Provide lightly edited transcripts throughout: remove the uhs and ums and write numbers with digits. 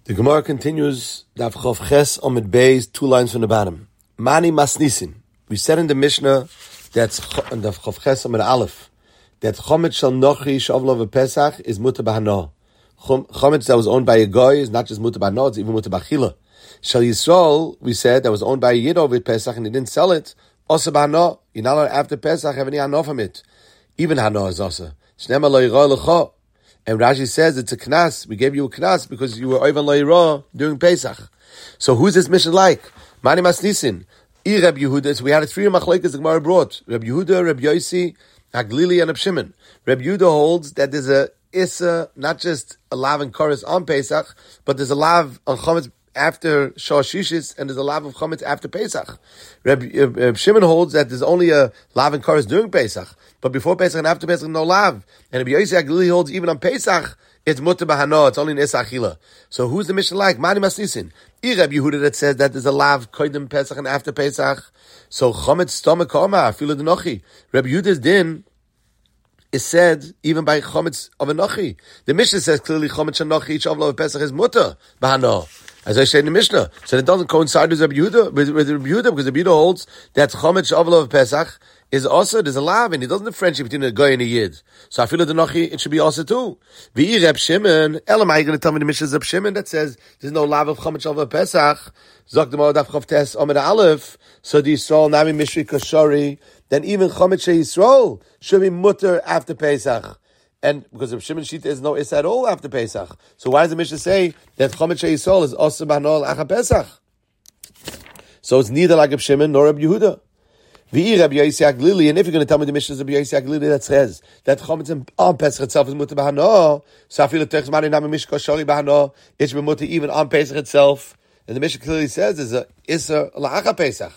The Gemara continues, Daf Chof Ches Amud Beis, 2 lines from the bottom. Mani Masnisin. We said in the Mishnah, that's Daf Chof Ches Amud Aleph, that Chometz Shel Nochi Shavlo Pesach is Mutar B'Hana. Chometz that was owned by a goy is not just Mutar B'Hana, it's even Mutar B'Achila. Shel Yisrael, we said, that was owned by a Yid over Pesach and he didn't sell it, Osa B'Hana. You're not allowed after Pesach have any Hana from it. Even Hana is Osa. Shnema Lo Yirah L'cho. And Rashi says it's a knas. We gave you a knas because you were oivan lo yirah during Pesach. So who's this mission like? Mani Masnisin. Reb Yehuda. So we had 3 machlekes the Gemara brought. Reb Yehuda, Reb Yosi, Haglili, and Reb Shimon. Reb Yehuda holds that there's a issa, not just a lav and chorus on Pesach, but there's a lav on chometz after Shor Shishis, and there's a lav of chometz after Pesach. Reb Shimon holds that there's only a lav and chorus during Pesach, but before Pesach and after Pesach, no lav. And Reb Yossi Haglili holds even on Pesach, it's mutar b'hana, it's only in Issa Achila. So who's the mission like? Mani Masnisin. Reb Yehuda that says that there's a lav koydem Pesach and after Pesach. So chometz stomach koma, afilu d'nochi. Reb Yehuda's din is said even by chometz of a nochi. The Mishnah says clearly chometz shenochi shavlo Pesach is mutar b'hana, as I say in the Mishnah. So it doesn't coincide with Reb Yehuda, because Reb Yehuda holds that chometz shavlo Pesach is also, there's a lav, and he doesn't differentiate between a guy and a yid. So I feel the nochi, it should be also too. V'i Reb Shimon, Elam, are you going to tell me the Mishnah is Reb Shimon that says there's no lav of chometz shavlo Pesach? Zok demor daf chof tes omer aleph. So the Yisrael nami mishri kashori. Then even chometz she Yisrael should be mutter after Pesach. And because Reb Shimon shita is no is at all after Pesach. So why does the Mishnah say that chometz she Yisrael is also b'hanol acha Pesach? So it's neither like Reb Shimon nor Reb Yehuda. V'i Reb Yossi Haglili, and if you're going to tell me the Mishnah is Reb Yossi Haglili that says that chometz on Pesach itself is mutar b'hana, so I feel it mani nami mishka shari b'hana, it should be mutar even on Pesach itself. And the Mishnah clearly says there's a Issa L'Acha Pesach.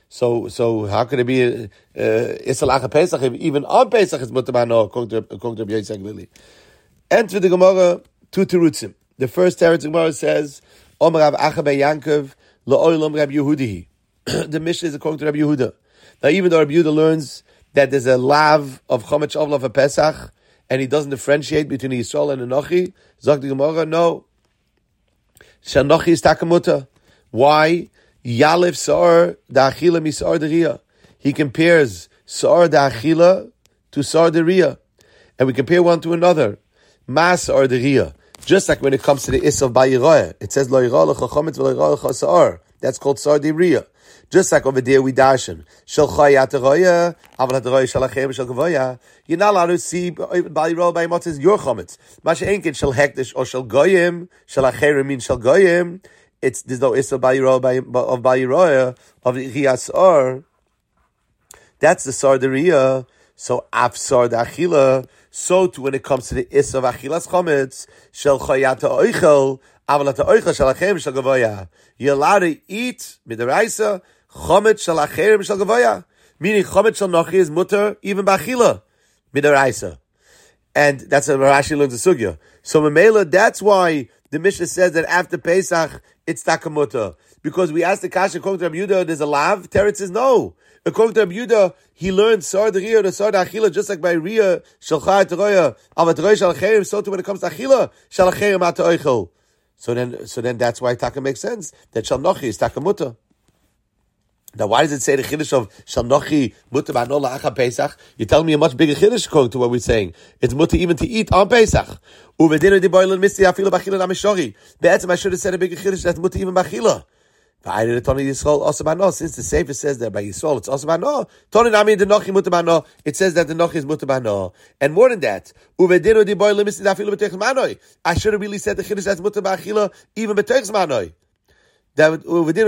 So how could it be Issa L'Acha Pesach if even on Pesach is mutar b'hana according to Reb Yossi Haglili? Enter the Gemara 2 terutzim. The first teretz Gemara says Omer Rav Acha ben Yankov L'Olam Reb Yehudi. The Mishnah is according to Reb Yehuda. Now, even though Reb Yehuda learns that there's a lav of chometz shavlo for Pesach, and he doesn't differentiate between the Yisrael and the Nochi, Zok the Gemara, no. Shanochi is takamuta. Why? Yalif sa'ar da'achila misa'ar da'riyah. He compares sa'ar da'achila to sa'ar da'riyah. And we compare one to another. Ma sa'ar da'riyah. Just like when it comes to the Issa of Bayiroyah. It says, Lo yirah lecha chometz v'lo yirah lecha sa'ar. That's called sa'ar da'riyah. Just like over there we darshan. Shel chayat roya, aval haroya shel achem shel gavoya. You're not allowed to see Bayiroyah by motzes your chometz. Masha enkin shel hekdesh or shel goyim, shel acherim means shel goyim. There's no Issa Bayiroyah of Bayiroyah, of Riyas Or. That's the Sar Deriyah. So, Af Sar Da'achila. So, too, when it comes to the Issa of Achilas Chometz, Shel Chayata Oichel, Avalata Oichel Shel Achem Shel Gavoya. You're allowed to eat, Midaraisa, Chometz Shel Achem Shel Gavoya. Meaning, Chometz Shel Nochi is mutter, even Ba'achila, Midaraisa. And that's what Rashi learns the Sugya. So, Mamela, that's why the Mishnah says that after Pesach, it's takamuta. Because we asked the Kasha, according to Reb Yehuda, there's a lav. Teretz says no. According to Reb Yehuda, he learned Sar D'Riyah to Sar D'Achila, just like by Riyah, Shalchai T'Roya, Avat Roya Shalachayim, so too when it comes to Achila, Shalachayim Ata Oichel. So then that's why Taka makes sense, that Shalnochi is takamuta. Now, why does it say the chiddush of Shalnochi mutar b'hana la'acha Pesach? You're telling me a much bigger chiddush according to what we're saying. It's mutar even to eat on Pesach. Uvedinu diboilin misti afilu b'achila namishori. Be'etzem I should have said a bigger chiddush that's mutar even b'achila. V'ayre Toni Yisrael also b'hana. Since the Sefer says that by Yisrael it's also b'hana. Toni nami the nochi mutar b'hana. It says that the nochi is mutar b'hana. And more than that, uvedinu diboilin misti afilu b'teichs manoi. I should have really said the chiddush that's mutar b'achila even b'teichs manoi. The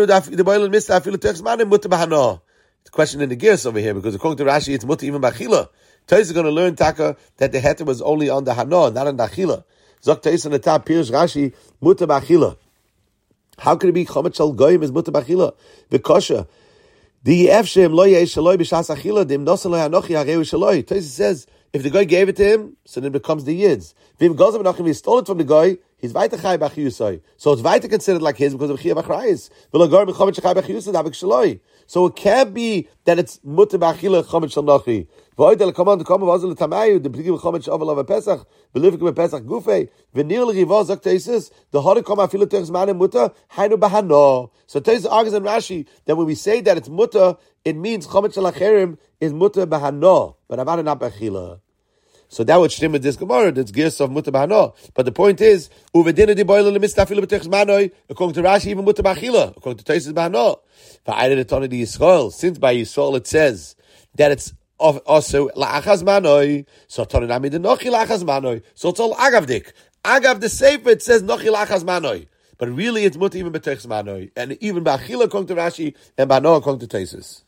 question in the gears over here, because according to Rashi, it's mutar even b'achila. Tais is going to learn taka that the heter was only on the hana, not on the achila. Zok Tais on the top, Pirush Rashi, mutar b'achila. How could it be chometz shel goyim is mutar b'achila? V'kosha. The efshem lo yesh shaloi b'shas achila dim nosan lo hanochi hareu shaloi. Tais says, if the guy gave it to him, so then it becomes the yid's. Vim goes up and he stole it from the guy. He's weiter chai b'achiyusai. So it's weiter considered like his because of chiyuv achrayis. V'lagar b'chomet shechai b'achiyusai davik shaloi. So it can't be that it's mutter b'achila chomet shal nochi. V'oid el command to come v'azal l'tamayu the pligi b'chomet shavel of a pesach b'livik b'pesach gufei v'nir l'riva zok teisis the hod come afilu teres manim mutter hainu b'hano. So Teisis argues in Rashi that when we say that it's mutter, it means chomet shal acherim is mutter b'hano, but amana not b'achila. So that would stem with this Gemara, that's gears of mutter b'hano. But the point is, uvedina di boiler lemistafilu b'techs manoi, according to Rashi, even mutter b'achila, according to Teisis b'hano. V'ayre the Tana di Yisrael, since by Yisrael it says that it's also la'achaz manoi, so Tana nami de nochi la'achaz manoi, so it's all agavdik. Agav the Sefer, it says nochi la'achaz manoi. But really it's mutter even b'techs manoi, and even b'achila according to Rashi, and b'hano according to Teisis.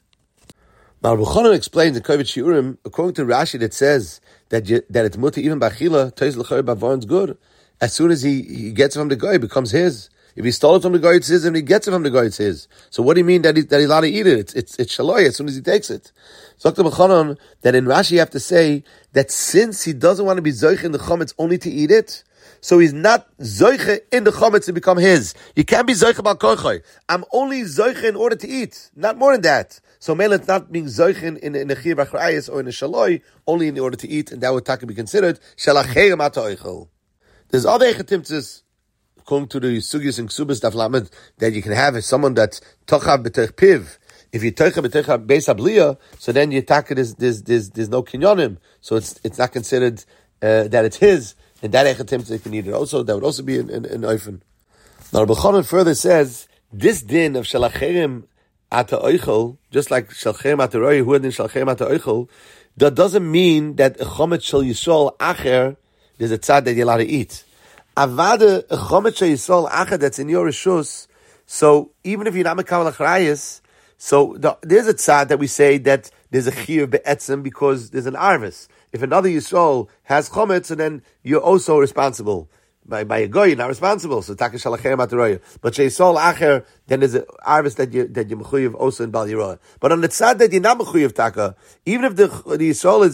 Now, Rabbi Chanan explains in Kovet Shiurim, according to Rashi, that says that it's mutter even b'achila, Teiz l'chayr b'avoron's good. As soon as he gets it from the guy, it becomes his. If he stole it from the guy, it's his, and he gets it from the guy, it's his. So what do you mean that he's allowed to eat it? It's shaloi as soon as he takes it. So Rabbi Chanan, that in Rashi you have to say that since he doesn't want to be zoich in the chometz only to eat it, so he's not zoiche in the chometz to become his. You can't be zoiche bal kochoi. I'm only zoiche in order to eat, not more than that. So mele it's not being zoiche in a chiyuv achrayis or in a shaloi, only in order to eat, and that would be considered shalachayim ata oichel. There's other echetimtzes, according to the sugyas and ksubas daf lamed, that you can have someone that's tochav b'teich piv. If you tochav b'teich beis abliya, so then you take there's no kinyonim, so it's not considered that it's his. And that echetimtzes can eat it also. That would also be an oifen. Now Rabbi Chanan further says this din of shalacherim ata oichel, just like shalcherim ata roi, who din shalcherim ata oichel, that doesn't mean that a chomet shel yisrael acher there's a tzad that you're allowed to eat. Avada a chomet shel yisrael acher that's in your rishus. So even if you're not mekabel achrayis, so there's a tzad that we say that there's a chiyuv be'etzem because there's an arvis. If another Yisrael has chometz, and then you're also responsible. By a goy, you're not responsible. So taka shalachem ataroya. But Yisrael acher, then there's an arvis that you're mechuyev also in Bal Yirah. But on the tzad that you're not mechuyev taka, even if the Yisrael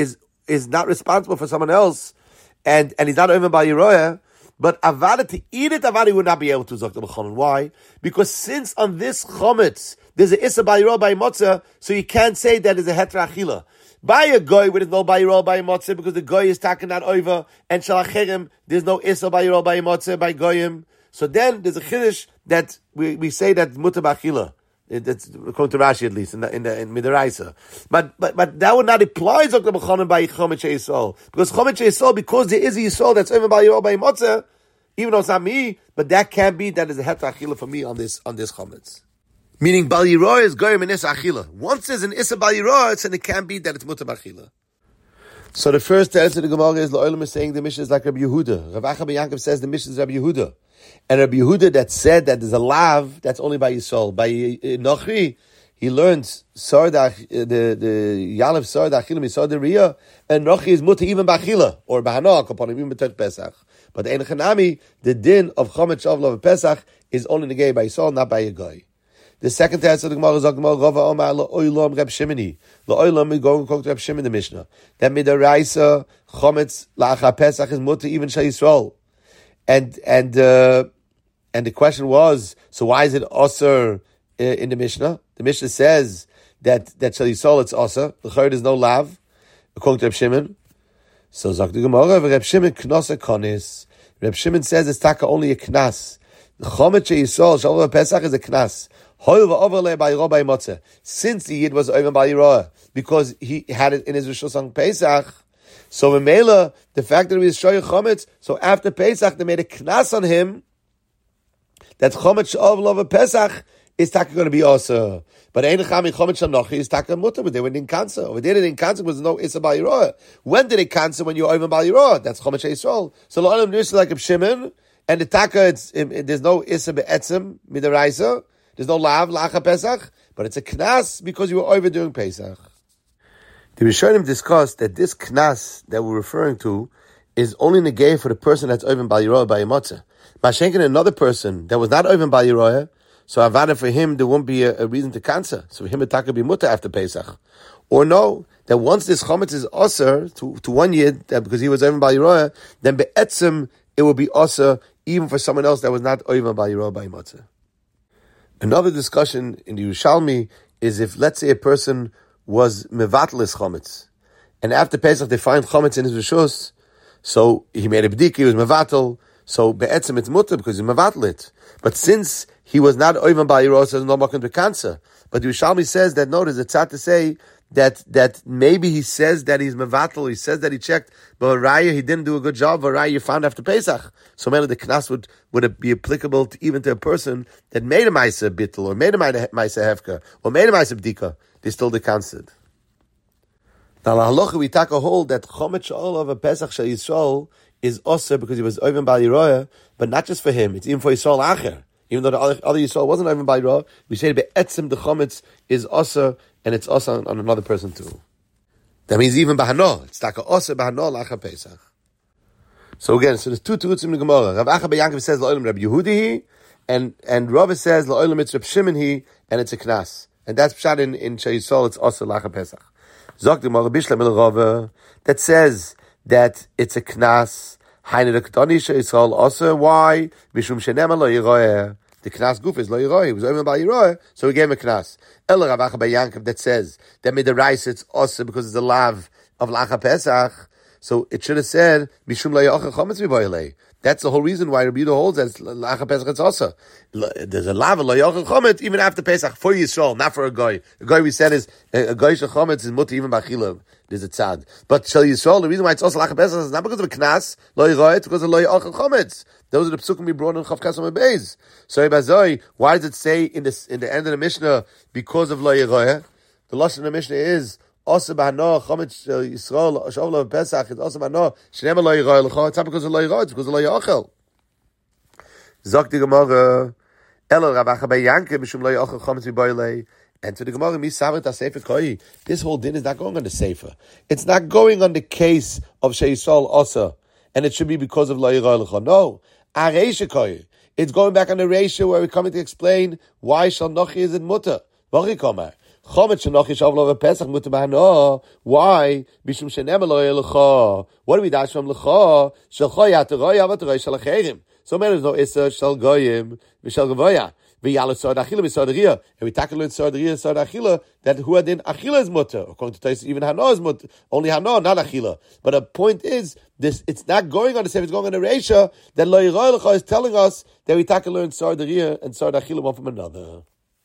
is not responsible for someone else, and he's not even Bal Yirah, but avada to eat it, avada would not be able to zok the b'chonon. Why? Because since on this chometz there's a issa Bal Yirah by motzah, so you can't say that there's a hetra achila. By a goy, where there's no bayirol by motzeh, because the goy is taken out over, and shalacherim, there's no issa bayirol by motzeh by goyim. So then there's a chiddush that we say that mutter b'achila. That's according to Rashi at least in Midaraisa. But that would not apply Zok B'chonim by chomet she'yisol, because chomet she'yisol, because there is a yisol that's over bayirol by motzeh, even though it's not me, but that can't be that is a heter achila for me on this chometz. Meaning Bal Yirah is goyim in Issa Achila. Once there's an Issa Bal Yirah, and it can't be that it's Mutter B'achila. So the first answer to the Gemara is L'olam is saying the Mishnah is like Rabbi Yehuda. Rav Acha ben Yaakov says the Mishnah is Rabbi Yehuda. And Rabbi Yehuda that said that there's a lav, that's only by Yisrael. By Nochri, he learned the Yalav Sar Achilim, he saw the Riyah, and Nochri is Mutter even B'achila, or B'hanok, upon him even B'tech Pesach. But the Ein Chanami, the din of Chomet Shavlov Pesach, is only negated by Yisrael, not by a guy. The second answer of the Gemara is Rava Omar La'olam Reb Shimoni. La'olam we go and quote Reb Shimon the Mishnah. That midaraisa chometz la'achar Pesach is mutter even Shal Yisrael. And the question was, so why is it osir in the Mishnah? The Mishnah says that Shal Yisrael it's osir. The third is no lav, according to Reb Shimon. So Zak the Gemara, Reb Shimon knos a konis. Reb Shimon says it's taka only a knas. The chometz Shal Yisrael Shal Pesach is a knas. Since the Yid was over by Yirah, because he had it in his Rishus on Pesach, so in Mela, the fact that he was Shoyach Chometz, so after Pesach, they made a knas on him, that Chometz of Love Pesach is taka going to be also. But Ein Chami Chometz Shanochi is taka mutter, but they were in cancer. Over there, they didn't cancel because there's no Issa by Yirah. When did it cancel? When you're over by Yirah. That's Chometz Yisrael. So L'olam Nirsa like a Shimon, and the taka, there's no Issa be'etzem, midaraisa. There's no lav, lacha Pesach, but it's a knas because you were overdoing Pesach. The Rishonim discussed that this knas that we're referring to is only negay for the person that's over Bal Yirah by a motzah. Mashenkin, another person that was not over Bal Yirah, so avada for him there won't be a reason to cancel. So for him it could be mutter after Pesach. Or no, that once this chometz is aser to one yid, because he was oivan bal yiroya, then be'etzim it will be aser even for someone else that was not oivan bal yiroya by matzah. Another discussion in the Yerushalmi is if, let's say, a person was mevatel his chometz, and after Pesach they find chometz in his rishus, so he made a bdika, he was mevatel, so be'etzim it's mutter because he mevatel it. But since he was not oivan bal yiroya, so there's no makom to cancer. But the Yerushalmi says that no, there's a tzad to say that maybe he says that he's mevatel, he says that he checked, but Raya, he didn't do a good job, but Raya, you found after Pesach. So maybe the knas would be applicable to, even to a person that made a ma'aseh bittul, or made a ma'aseh hefka, or made a ma'aseh bdika. They still decanced. Now, la halacha, we take a hold that chometz she'ol of a Pesach shel Yisrael is also because he was oivan bal yiroya, but not just for him, it's even for Yisrael acher. Even though the other Yisrael wasn't oivan bal yiroya, we say be'etzim the chometz is also, and it's also on another person too. That means even bahano, it's like a also bahano lacha Pesach. So again, so there's two terutzim in the Gemara. Rav Acha ben Yankov says la'olam Rabbi Yehudi, and Rava says la'olam it's Reb Shimon and it's a knas. And that's pshat in Shayisol, it's also lacha Pesach. Zok the Gemara bishlam el Rava that says that it's a knas. Hainu the Ketani Shayisol also. Why? Mishum shenema lo yiroeh. The knas guf is lo yiroeh. He was oivan bal yiroeh, so he gave him a knas. El Rav Acha ben Yankov that says that made the rice it's also because it's a lav of lacha Pesach. So it should have said mishum lo yochel chometz miboilei. That's the whole reason why Rabbi Yehuda holds that lacha Pesach it's also. There's a lav lo yochel chometz even after Pesach for Yisrael, not for a goy. A goy we said is a goy shel chometz is mutter even b'achila. There's a tzad. But shel Yisrael, the reason why it's also lacha Pesach is not because of a knas lo yiroeh, it's because of lo yochel chometz. Those are the psukim we brought in Chav Kasam Beis. So Ibazoi, why does it say in the end of the Mishnah because of lo yiroeh? The lashon of the Mishnah is also bahano chometz Yisrael shavla Pesach. It's also bahano shnema lo yiroeh l'cha. It's not because of lo yiroeh. It's because of lo yochel. Zok the Gemara Elo Rav Acha ben Yankov mishum lo yochel chometz miboilei. And to the Gemara, mi savet ha-sefer koi. This whole din is not going on the sefer. It's not going on the case of Sheyisol Osa, and it should be because of lo yiroeh l'cha. No, areisha koi. It's going back on the ratio where we're coming to explain why shal nochi is in mutter. V'chi komer. Chometz shenochi shavlo v'pesach mutter b'hano. Why? Mishum shenem lo yiroeh l'cha. What do we dash from l'cha? Shel choy ateroi avateroi shel acherim. So many no issa shel goyim v'shel gavoya. And we tackle in Sod Achila that who adin Achila is mutter. According to Tais, even Hano is mutter. Only Hano, not Achila. But the point is, this it's not going on the same, it's going on the Reisha, that Lo Yiroeh L'cha is telling us that we tackle in Sod Achila and Sod Achila one from another.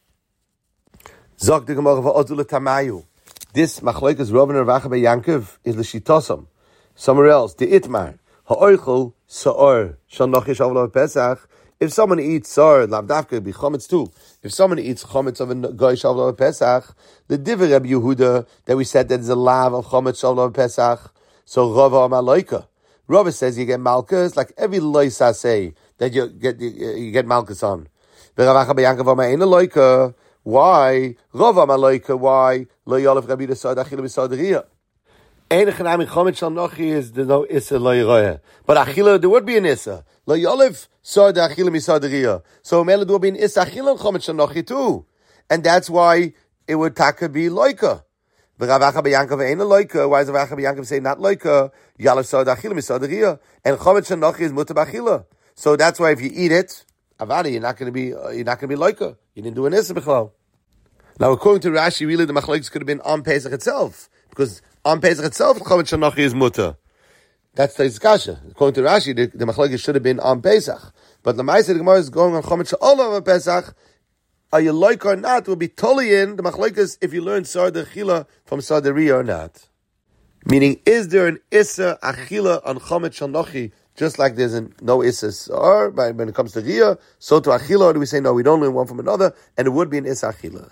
Zok the Gemara v'Ozul Tamayu. This Machlokas Rav and Rav Acha ben Yankov is l'shitosam. Somewhere else, the Itmar. Ha'oichel Sa'or Shal Nochi Shavlo Pesach. If someone eats sar, lavdavka be chometz too. If someone eats chometz of a goy shavlo Pesach, the divrei Rabbi Yehuda that we said that is a lav of chometz shavlo Pesach. So Rava Amaloika. Rava says you get malchus like every loisa say that you get malchus on. Rav Acha ben Yankov Amar Ein Loika. Why Rava Amaloika? Why lo yolef Rabbi Yehuda Sod Achila b'Sodriya? Ein chanami chometz shal nochi is the no issa lo yiroeh. But achila there would be an issa. Lo yolef Sod Achila misadriya. So Mela do be an Issa Achila and Chometz Shanochi too. And that's why it would taka be Loika. But Rav Acha ben Yankov ain't a Loika. Why does Rav Acha ben Yankov say not Loika? Yalef Sod Achila misadriya. And Chometz Shanochi is Mutar B'Achila. So that's why if you eat it, Avada, you're not going to be Loika. You didn't do an Issa B'Chlau. Now according to Rashi, really the Machlokes could have been on Pesach itself. Because on Pesach itself, Chometz Shanochi is Mutar. That's the discussion. According to Rashi, the machlokes should have been on Pesach. But the Ma'aseh the Gemara is going on Chometz she'ol over Pesach. Are you like or not? Will be totally in the machlokes if you learn Sar Achila from Sar Riyah or not. Meaning, is there an Issa Achila on Chometz Shanochi just like there's no Issa Sar when it comes to Riyah? So to Achila, or do we say no? We don't learn one from another, and it would be an Issa Achila.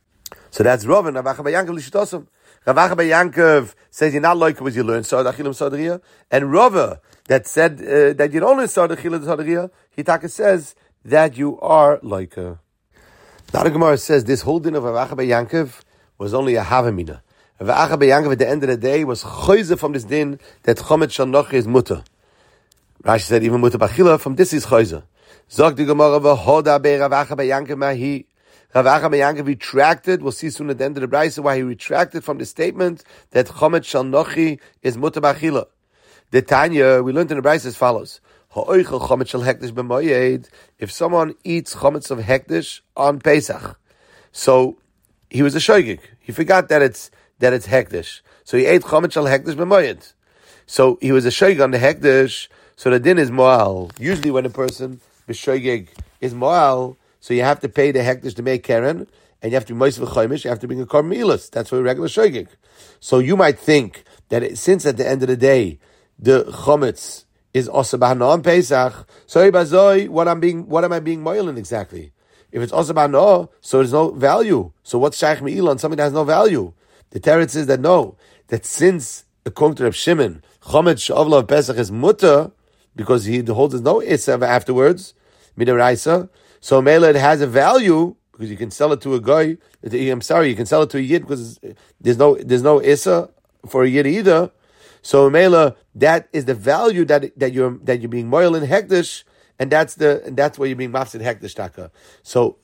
So that's Rav and Rav Acha ben Yankov l'shitosam. Rav Acha ben Yankov says you're not like because you learn Sod Achila Sod Riyah, and Rava that said that you don't learn Sod Achila Sod Riyah, Hitaka says that you are like her. Now the Gemara says this whole din of Rav Acha ben Yankov was only a havamina. Rav Acha ben Yankov at the end of the day was choyze from this din that Chometz Shanochi is mutter. Rashi said even mutter b'achila from this is choyze. Zog the Gemara v'hoda be Rav Acha ben Yankov mahi. Rav Acha ben Yankiv retracted. We'll see soon at the end of the brayso why he retracted from the statement that chometz shel nochi is mutar b'achila. The Tanya, we learned in the brayso as follows: Ha'oichel chometz shel hekdesh b'moyed. If someone eats chometz of hekdesh on Pesach, so he was a shoygig. He forgot that it's hekdesh. So he ate chometz shel hekdesh b'moyed. So he was a shoygig on the hekdesh. So the din is moal. Usually when a person b'shoygig is moal, so you have to pay the hekdesh to make keren, and you have to be moisev v'chomish. You have to bring a korban milas. That's for a regular shoygig. So you might think that since at the end of the day the chometz is also b'hana on Pesach, so what am I being moil in exactly? If it's also b'hana, so there's no value. So what's shaykh me'ila on something that has no value? The teretz is that no, that since according to Reb Shimon, chometz she'ovla of Pesach is mutter because he holds no issa afterwards, midaraisa. So mele it has a value because you can sell it to a guy. You can sell it to a yid because there's no issa for a yid either. So mele that is the value that you're being moil in hekdesh, and that's where you're being mafsid hekdesh taka. So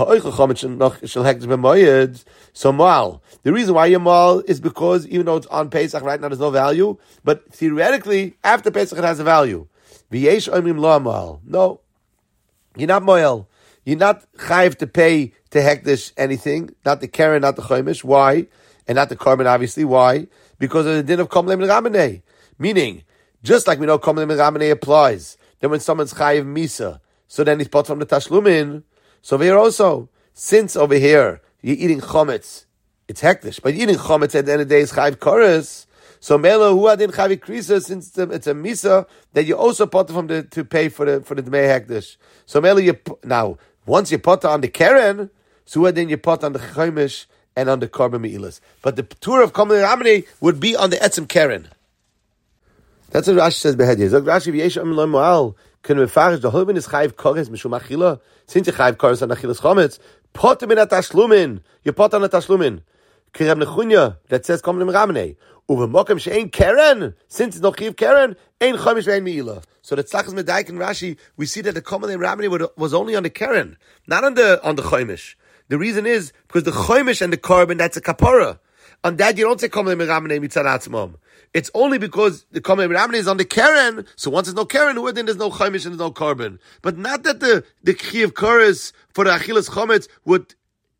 so mal. The reason why you're mal is because even though it's on Pesach right now there's no value, but theoretically after Pesach it has a value. V'yesh omrim lo mal. No, you're not moel. You're not chayiv to pay to hekdesh anything, not the keren, not the chomish. Why? And not the korban, obviously. Why? Because of the din of komlem l'ramanei. Meaning, just like we know komlem l'ramanei applies, then when someone's chayiv misa, so then he's put from the tashlumin. So over here also, since over here you're eating chometz, it's hekdesh, but eating chometz at the end of the day is chayiv koros. So mela who adin chayiv krisa, since it's a misa that you also put from to pay for the dmei hekdesh. So mela now once you put on the keren, so then you put on the chomish and on the korban me'ilas. But the tour of komlem ramene would be on the etzem keren. That's what Rashi says behead here. Zog Rashi v'yesh am lo moal. Can we farish the whole is chayiv koros mishum achila? Since you chayiv koros on achilas chometz, put him in a tashlumin. You put on a tashlumin. Kirem nechunya that says komlem ramene. Uvemokem she'ein keren. Since it's no chiv keren, ein chomish ve'ein meila. So the tzachas medaik and Rashi, we see that the komlem ramene was only on the keren, not on the chomish. The reason is because the chomish and the korban, that's a kapara. On that you don't say komlem ramene mitzad atzmam. It's only because the komlem ramene is on the keren. So once there's no keren, then there's no chomish and there's no korban. But not that the chiv koros for the achilas chometz would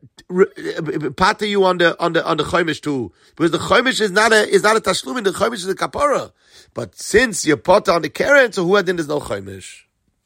pater you on the chomish too, because the chomish is not a tashlumin. The chomish is a kapara. But since you're pater on the keren, so then there's no chomish.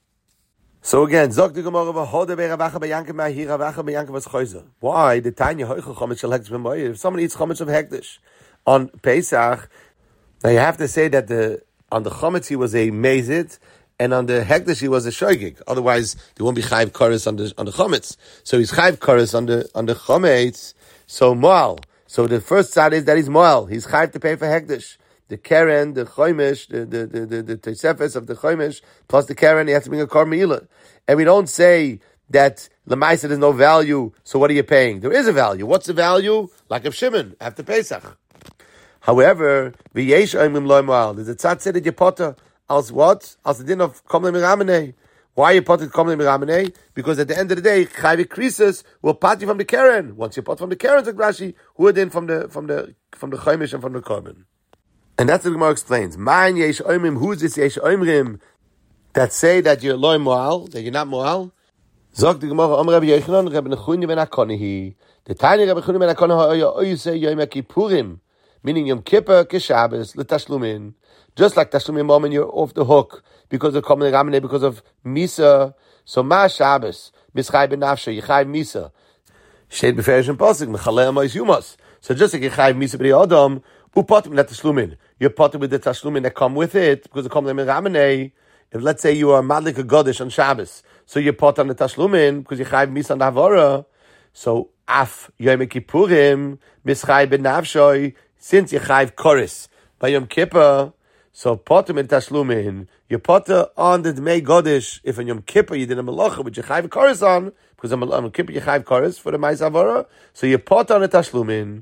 So again, zok the Gemara v'hoda be'Ravacha be'Yankiv ma'hi Ravacha be'Yankiv was choizer. Why the Tanya hoichel chometz shel hekdesh b'moed? If someone eats chometz of hekdesh on Pesach, now you have to say that on the chometz he was a mezit, and on the hekdesh he was a shoygig. Otherwise, there won't be chayiv koros on the chometz. So he's chayiv koros on the chometz. So moal. So the first side is that he's moal. He's chayiv to pay for hekdesh. The keren, the chomish, the tosefes of the chomish plus the keren, he has to bring a korban meila. And we don't say that lemaisa there's no value. So what are you paying? There is a value. What's the value? Like of Shimon after Pesach. However, v'yesh oimim lo moal. There's a tzad said that you potter. Als what? Als the din of komlem ramene. Why you put it komlem ramene? Because at the end of the day, chayvik krisis will part you from the keren. Once you pot from the keren, to Rashi, who are then from the chomish and from the korban. And that's what the Gemara explains. Man yesh oimrim. Who's this yesh oimrim that say that you're loy moal, that you're not moal? Zog the Gemara Om Rabbi Yochanan Rabbi Nechunya ben Akonahi. The Tanya Rabbi Nechunya ben Akonahi you say Yom Kippurim, meaning Yom Kippur keshabes letashlumin. Just like Tashlumim moment, you're off the hook because of Komlem Ramene, because of Misa. So Ma Shabbos, Mischai ben Nafsha, Yichai Misa. Shed beferish and posik, Mechalei Amois Yumas. So just like Yichai Misa b'di Adam, upotim that Tashlumin. You're potim with the Tashlumin that come with it, because of Komlem Ramene. If let's say you are Madlik a Godish on Shabbos, so you pot on the Tashlumin, because Yichai Misa on the Havara. So Af Yom Kippurim, Mischai ben Nafsha, since Yichai Koris by Yom Kippur, so potem in tashlumin, you potter on the Dmei Godish. If in Yom Kippur you did a malacha with Yechayiv Koros on, because on Yom Kippur Yechayiv Koros for the Ma'is Avara, so you potter on the tashlumin,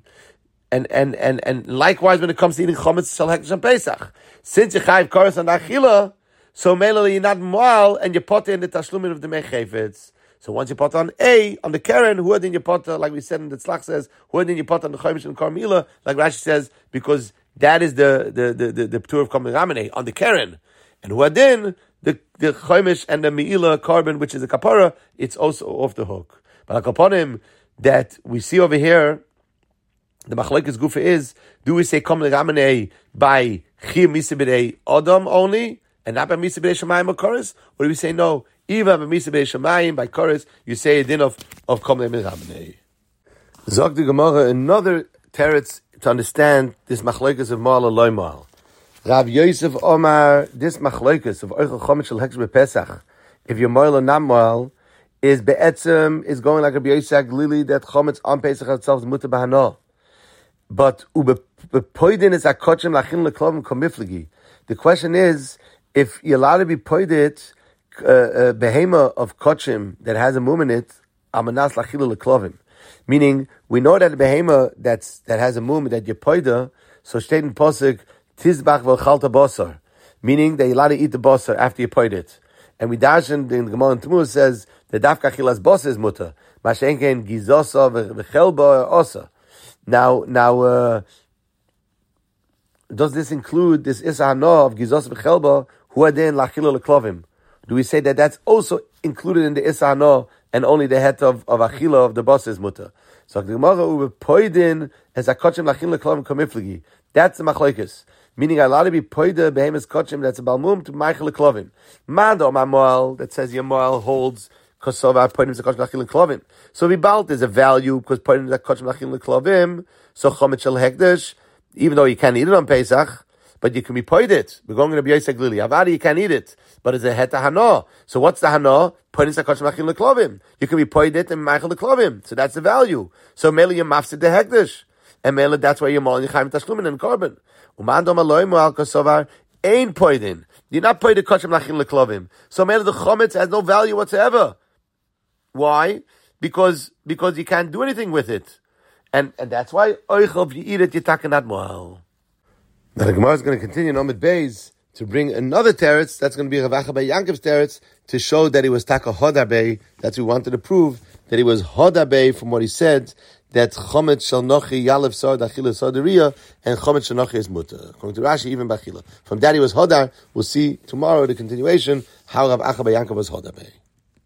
and likewise when it comes to eating chometz shel hekdesh on Pesach, since Yechayiv Koros on Achila, so mainly you're not moal and you potter in the tashlumin of the Dmei Chayfetz. So once you put on A, on the Karen, who then you put, like we said in the Tzlach says, who then you put on the Chomish and Karmila, like Rashi says, because that is the Ptur of Kamil Ramene, on the Karen. And who then, the Chomish and the Meila carbon, which is a Kapara, it's also off the hook. But upon him, that we see over here, the Machlokes Gufa is, do we say Kamil Ramene by Chiyuv Misa B'nei Adam only, and not by Misa B'nei Shemayim or Koris? Or do we say no, even by Misa B'nei Shemayim, by Koris, you say a din of Kamil Ramene? Zog the Gemara, another teretz to understand this Machlokes of Mal and Loimal. Rav Yosef Omar, this Machlokes of Oichel Chomet Shel Hekdesh B'Pesach, if you're Moil or not Moil, is going like a Yosef Lili, that Chometz on Pesach itself is Mutter B'Hana. But Poidin is Akotchem Lachin Leklovim Komifligi. The question is, if you're allowed to be Poidit, behema of Kotchem that has a mum in it, Amanas Lachilu Leklovim. Meaning, we know that a behema that has a mum that you're Poida, so steht in Posuk, Tizbach V'chalta Bosar. Meaning that you're allowed to eat the Bosar after you Poid it. And we darshan in the Gemara in Tmuz says, the Dafka Chilas Bosar is Mutter. Mashenken Gizosa V'chelba Osa. Now, does this include this Issa Hana of Gizos B'chelba, who are then Lachila Leklovim? Do we say that that's also included in the Issa Hana and only the head of Achila of the boss is Mutter? So the Gemara Uwe Poidin as a Kotchem Lachila Leklovim Komifligi. That's the Machlokes. Meaning a lot to be Poida Behemoth Kotchem that's a Balmum to Michael Leklovim. Mando Mamoal that says your Moal holds Kosova Poidim Zakotchem Lachila Leklovim. So we balt there's a value because Poidim Zakotchem Lachila Leklovim. So Chomet Shel Hekdesh, even though you can't eat it on Pesach, but you can be poid it. We're going to be Yosef Lili. Avadi, you can't eat it, but it's a heta hana. So what's the hana? Poidim Zakotchem Lachila Leklovim. You can be poid it and Michael Leklovim. So that's the value. So Mele you mafsid the Hekdesh, and Mele that's why you're Mol Yichayim Tashlumin and Korban. Umandom Aloy Moal Kosovar ain't poidin. You're not poid the Kotchem Lachila Leklovim. So Mele the Chometz has no value whatsoever. Why? Because you can't do anything with it. And that's why Oichel, if you eat it, you're talking that well. Now the Gemara is going to continue in Omid Beis to bring another teretz. That's going to be Rav Acha Bar Yankov's teretz to show that he was Taka Hodabei. That's what we wanted to prove, that he was Hodabei from what he said, that Chomet Shel Nochi Yalev Sod Achila Sodariya and Chomet Shel Nochi is Mutter. According to Rashi, even Bachila. From that he was Hodar. We'll see tomorrow the continuation how Rav Acha Bar Yankov was Hodabei.